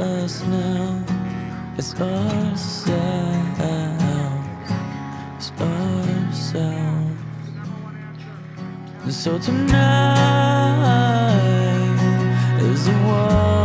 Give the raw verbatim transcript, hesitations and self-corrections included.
us now. It's ourselves, it's ourselves. And so tonight is the one.